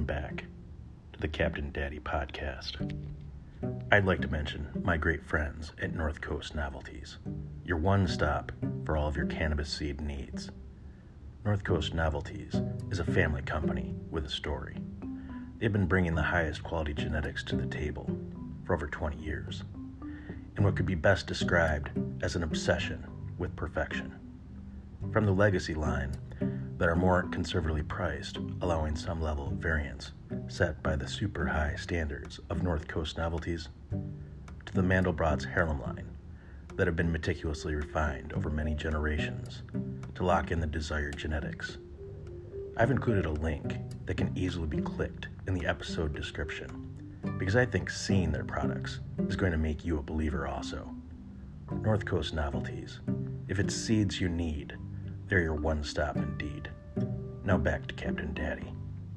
back to the Captain Daddy podcast. I'd like to mention my great friends at North Coast Novelties, your one stop for all of your cannabis seed needs. North Coast Novelties is a family company with a story. They've been bringing the highest quality genetics to the table for over 20 years, in what could be best described as an obsession with perfection. From the legacy line that are more conservatively priced, allowing some level of variance set by the super high standards of North Coast Novelties, to the Mandelbrot's Heirloom line that have been meticulously refined over many generations to lock in the desired genetics. I've included a link that can easily be clicked in the episode description because I think seeing their products is going to make you a believer also. North Coast Novelties. If it's seeds you need, they're your one stop indeed. Now back to Captain Daddy.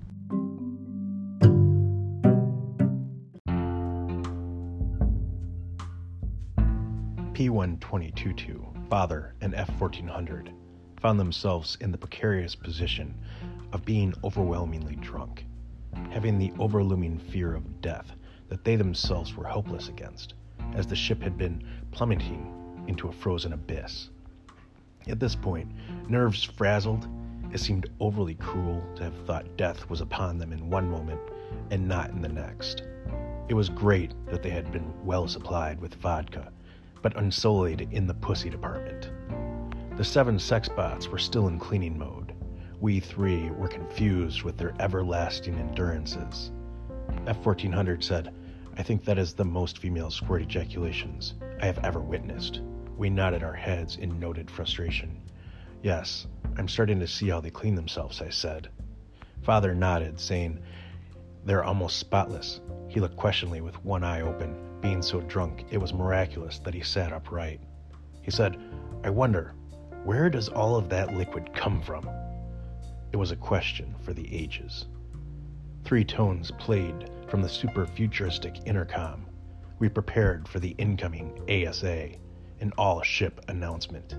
P1222, Father, and F1400 found themselves in the precarious position of being overwhelmingly drunk, having the overlooming fear of death that they themselves were helpless against, as the ship had been plummeting into a frozen abyss. At this point, nerves frazzled, it seemed overly cruel to have thought death was upon them in one moment and not in the next. It was great that they had been well supplied with vodka, but unsullied in the pussy department. The 7 sex bots were still in cleaning mode. We 3 were confused with their everlasting endurances. F1400 said, "I think that is the most female squirt ejaculations I have ever witnessed." We nodded our heads in noted frustration. "Yes, I'm starting to see how they clean themselves," I said. Father nodded, saying, "They're almost spotless." He looked questioningly with one eye open, being so drunk it was miraculous that he sat upright. He said, "I wonder, where does all of that liquid come from?" It was a question for the ages. 3 tones played from the super futuristic intercom. We prepared for the incoming ASA, an all-ship announcement.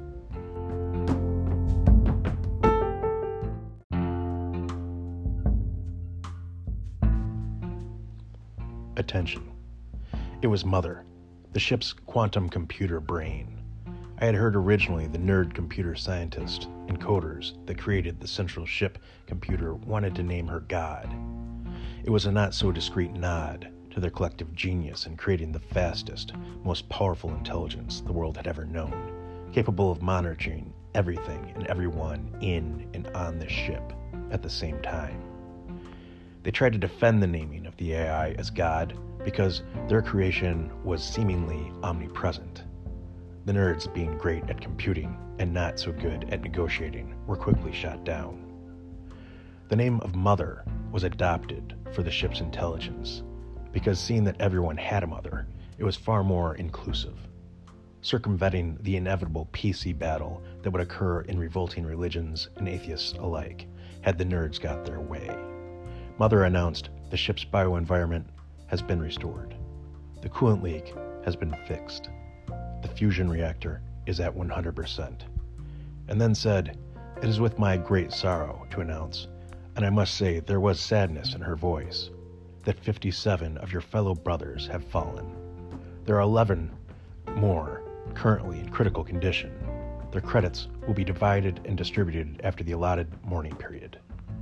Attention. It was Mother, the ship's quantum computer brain. I had heard originally the nerd computer scientist and coders that created the central ship computer wanted to name her God. It was a not-so-discreet nod to their collective genius in creating the fastest, most powerful intelligence the world had ever known, capable of monitoring everything and everyone in and on the ship at the same time. They tried to defend the naming of the AI as God because their creation was seemingly omnipresent. The nerds, being great at computing and not so good at negotiating, were quickly shot down. The name of Mother was adopted for the ship's intelligence because seeing that everyone had a mother, it was far more inclusive, circumventing the inevitable PC battle that would occur in revolting religions and atheists alike had the nerds got their way. Mother announced the ship's bioenvironment has been restored. The coolant leak has been fixed. The fusion reactor is at 100%. And then said, "It is with my great sorrow to announce, and I must say there was sadness in her voice, that 57 of your fellow brothers have fallen. There are 11 more currently in critical condition. Their credits will be divided and distributed after the allotted mourning period."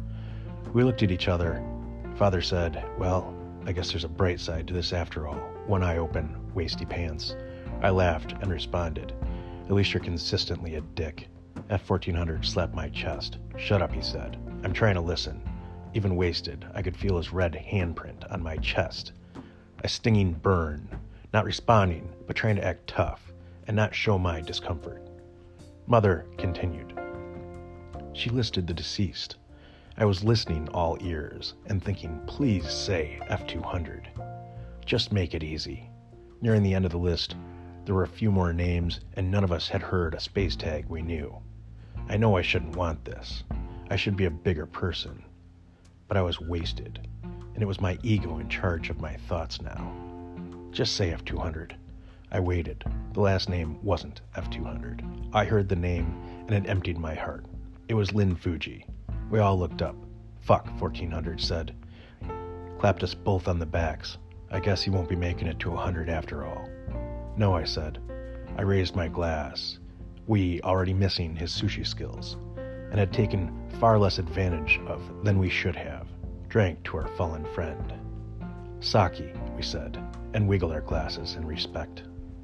We looked at each other. Father said, "Well, I guess there's a bright side to this after all." One eye open, waisty pants. I laughed and responded, "At least you're consistently a dick." F1400 slapped my chest. "Shut up," he said. "I'm trying to listen." Even wasted, I could feel his red handprint on my chest. A stinging burn, not responding, but trying to act tough and not show my discomfort. Mother continued. She listed the deceased. I was listening all ears and thinking, please say F200. Just make it easy. Nearing the end of the list, there were a few more names, and none of us had heard a space tag we knew. I know I shouldn't want this. I should be a bigger person. But I was wasted, and it was my ego in charge of my thoughts now. Just say F200. I waited. The last name wasn't F200. I heard the name, and it emptied my heart. It was Lin Fuji. We all looked up. Fuck, 1400 said. Clapped us both on the backs. I guess he won't be making it to 100 after all. No, I said. I raised my glass. We, already missing his sushi skills, and had taken far less advantage of than we should have, drank to our fallen friend. Sake, we said, and wiggled our glasses in respect.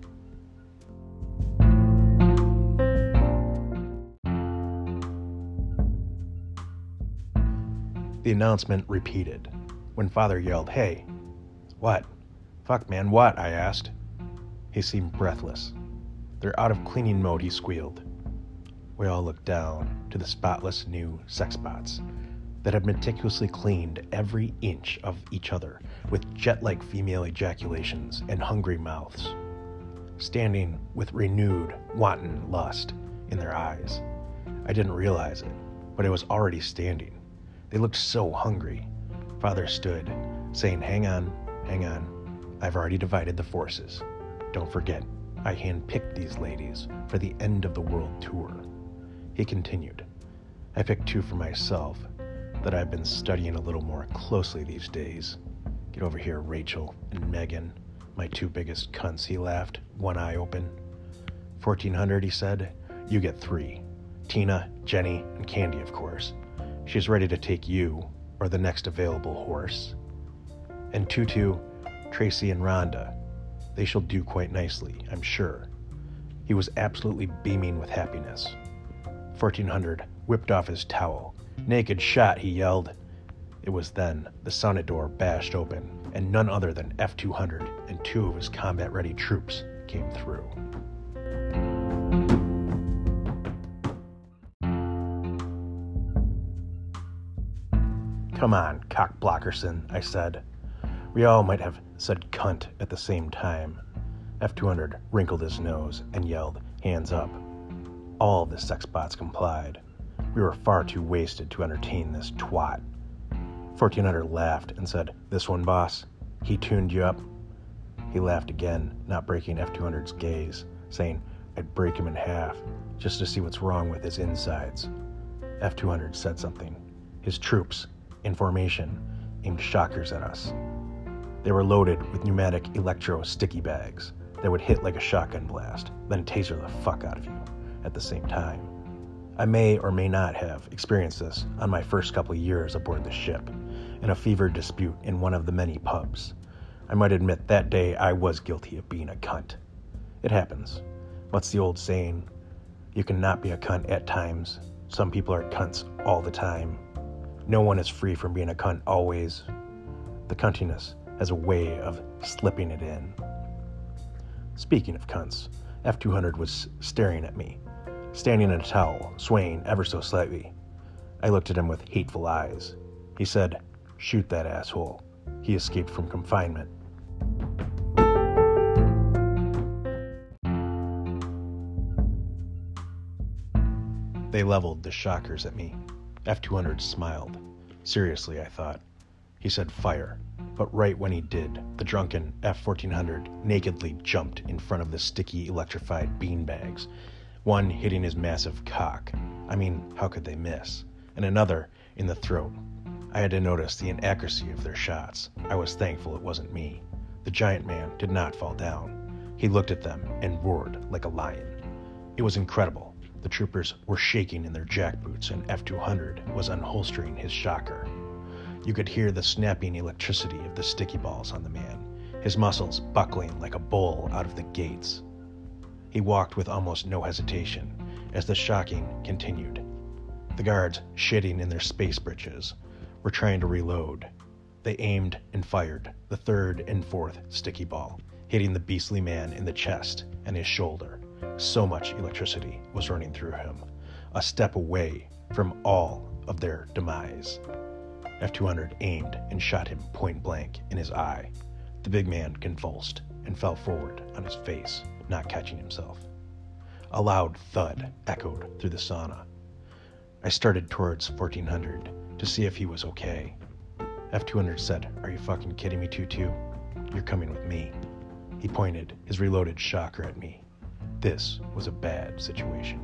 The announcement repeated, when Father yelled, "Hey!" "What?" "Fuck, man, what?" I asked. He seemed breathless. "They're out of cleaning mode," he squealed. We all looked down to the spotless new sex spots that had meticulously cleaned every inch of each other with jet-like female ejaculations and hungry mouths, standing with renewed, wanton lust in their eyes. I didn't realize it, but I was already standing. They looked so hungry. Father stood, saying, hang on. I've already divided the forces. Don't forget, I handpicked these ladies for the end of the world tour." He continued, "I picked 2 for myself that I've been studying a little more closely these days. Get over here, Rachel and Megan, my 2 biggest cunts," he laughed, one eye open. 1400, he said. "You get 3. Tina, Jenny, and Candy, of course. She's ready to take you, or the next available horse. And Tutu, Tracy, and Rhonda. They shall do quite nicely, I'm sure." He was absolutely beaming with happiness. 1400 whipped off his towel. "Naked shot," he yelled. It was then the Sonnet door bashed open, and none other than F-200 and 2 of his combat-ready troops came through. "Come on, cock blockerson," I said. We all might have said cunt at the same time. F-200 wrinkled his nose and yelled, "Hands up." All of the sex bots complied. We were far too wasted to entertain this twat. 1400 laughed and said, "This one, boss? He tuned you up?" He laughed again, not breaking F-200's gaze, saying, "I'd break him in half, just to see what's wrong with his insides." F-200 said something. His troops, in formation, aimed shockers at us. They were loaded with pneumatic electro-sticky bags that would hit like a shotgun blast, then taser the fuck out of you at the same time. I may or may not have experienced this on my first couple of years aboard the ship, in a fevered dispute in one of the many pubs. I might admit that day I was guilty of being a cunt. It happens. What's the old saying? You can not be a cunt at times. Some people are cunts all the time. No one is free from being a cunt always. The cuntiness has a way of slipping it in. Speaking of cunts, F-200 was staring at me, standing in a towel, swaying ever so slightly. I looked at him with hateful eyes. He said, "Shoot that asshole. He escaped from confinement." They leveled the shockers at me. F-200 smiled. Seriously, I thought. He said fire, but right when he did, the drunken F-1400 nakedly jumped in front of the sticky, electrified beanbags, one hitting his massive cock. I mean, how could they miss? And another in the throat. I had to notice the inaccuracy of their shots. I was thankful it wasn't me. The giant man did not fall down. He looked at them and roared like a lion. It was incredible. The troopers were shaking in their jackboots, and F-200 was unholstering his shocker. You could hear the snapping electricity of the sticky balls on the man, his muscles buckling like a bull out of the gates. He walked with almost no hesitation as the shocking continued. The guards, shitting in their space breeches, were trying to reload. They aimed and fired the 3rd and 4th sticky ball, hitting the beastly man in the chest and his shoulder. So much electricity was running through him, a step away from all of their demise. F-200 aimed and shot him point blank in his eye. The big man convulsed and fell forward on his face, not catching himself. A loud thud echoed through the sauna. I started towards 1400 to see if he was okay. F-200 said, "Are you fucking kidding me, Tutu? You're coming with me." He pointed his reloaded shocker at me. This was a bad situation.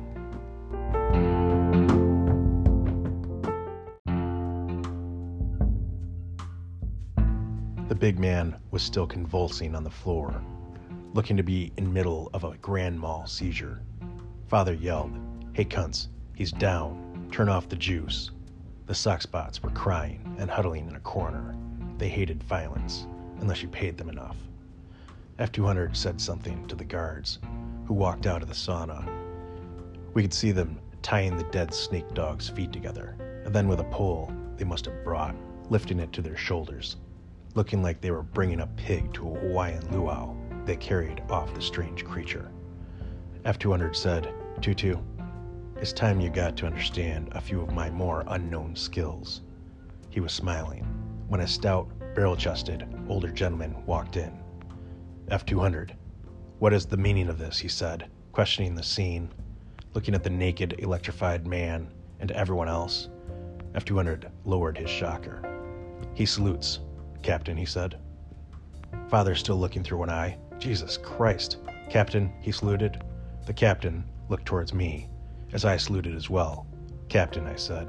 big man was still convulsing on the floor, looking to be in middle of a grand mal seizure. Father yelled, "Hey cunts, he's down. Turn off the juice." The sockspots were crying and huddling in a corner. They hated violence, unless you paid them enough. F-200 said something to the guards, who walked out of the sauna. We could see them tying the dead snake dog's feet together, and then with a pole they must have brought, lifting it to their shoulders, looking like they were bringing a pig to a Hawaiian luau they carried off the strange creature. F-200 said, "Tutu, it's time you got to understand a few of my more unknown skills." He was smiling when a stout, barrel-chested, older gentleman walked in. "F-200, what is the meaning of this?" he said, questioning the scene, looking at the naked, electrified man and everyone else. F-200 lowered his shocker. "He salutes, Captain," he said. Father still looking through one eye. "Jesus Christ, Captain," he saluted. The captain looked towards me, as I saluted as well. "Captain," I said.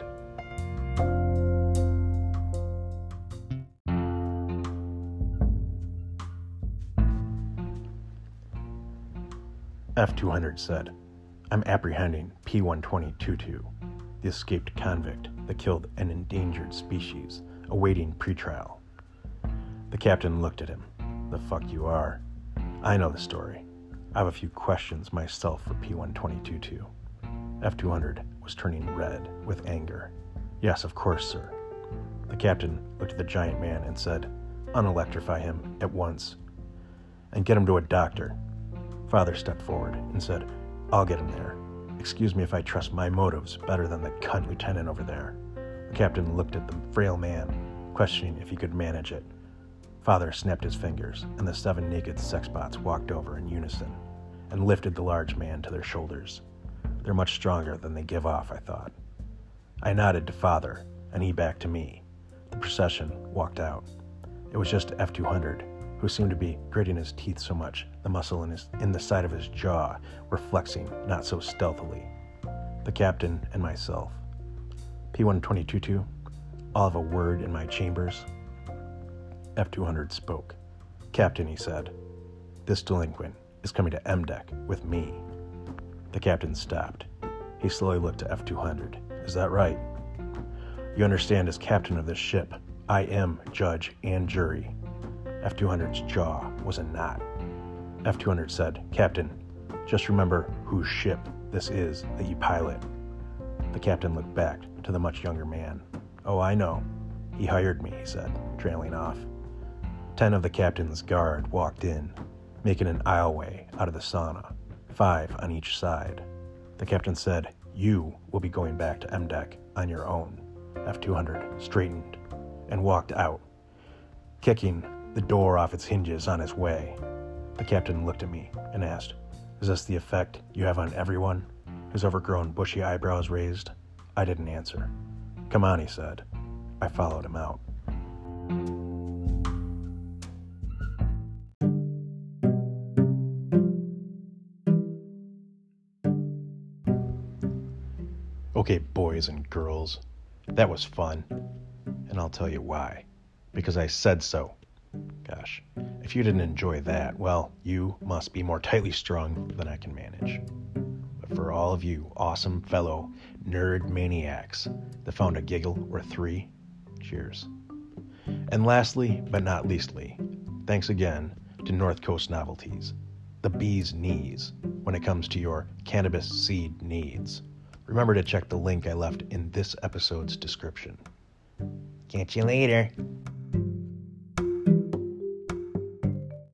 F-200 said, "I'm apprehending P-120 Tutu, the escaped convict that killed an endangered species, awaiting pretrial." The captain looked at him. "The fuck you are. I know the story. I have a few questions myself for P-120 Tutu." F-200 was turning red with anger. "Yes, of course, sir." The captain looked at the giant man and said, "Unelectrify him at once and get him to a doctor." Father stepped forward and said, "I'll get him there. Excuse me if I trust my motives better than the cunt lieutenant over there." The captain looked at the frail man, questioning if he could manage it. Father snapped his fingers, and the 7 naked sexbots walked over in unison and lifted the large man to their shoulders. They're much stronger than they give off, I thought. I nodded to Father, and he back to me. The procession walked out. It was just F-200, who seemed to be gritting his teeth so much the muscle in the side of his jaw were flexing not so stealthily. The captain and myself. "P-120 Tutu, I'll have a word in my chambers." F-200 spoke. "Captain," he said, "this delinquent is coming to M-Deck with me." The captain stopped. He slowly looked to F-200. "Is that right? You understand, as captain of this ship, I am judge and jury." F-200's jaw was a knot. F-200 said, "Captain, just remember whose ship this is that you pilot." The captain looked back to the much younger man. "Oh, I know. He hired me," he said, trailing off. 10 of the captain's guard walked in, making an aisleway out of the sauna, 5 on each side. The captain said, "You will be going back to M-Deck on your own." F-200 straightened and walked out, kicking the door off its hinges on his way. The captain looked at me and asked, "Is this the effect you have on everyone?" His overgrown bushy eyebrows raised. I didn't answer. "Come on," he said. I followed him out. Okay, boys and girls, that was fun. And I'll tell you why. Because I said so. Gosh, if you didn't enjoy that, well, you must be more tightly strung than I can manage. But for all of you awesome fellow nerd maniacs that found a giggle or 3, cheers. And lastly, but not leastly, thanks again to North Coast Novelties, the bee's knees, when it comes to your cannabis seed needs. Remember to check the link I left in this episode's description. Catch you later.